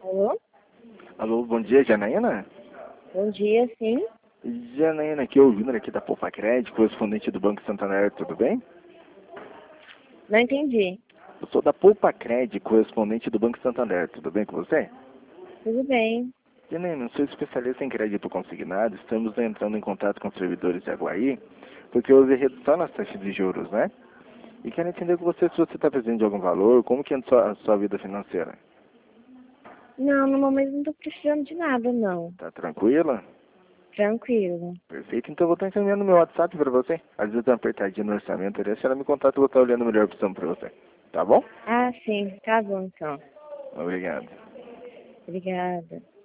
Alô? Alô, bom dia, Janaína? Bom dia, sim. Janaína, aqui é o Júnior aqui da Poupa Cred, correspondente do Banco Santander, tudo bem? Não entendi. Eu sou da Poupa Cred, correspondente do Banco Santander, tudo bem com você? Tudo bem. Janaína, sou especialista em crédito consignado, estamos entrando em contato com os servidores de Aguaí, porque houve redução nas taxas de juros, né? E quero entender com você se você está precisando de algum valor, como que é a sua vida financeira? Não, no momento não tô precisando de nada, não. Tá tranquila? Tranquilo. Perfeito, então eu vou estar encaminhando meu WhatsApp para você. Às vezes dá uma apertadinha no orçamento, se ela me contar, eu vou estar olhando a melhor opção para você. Tá bom? Ah, sim. Tá bom, então. Obrigado. Obrigada.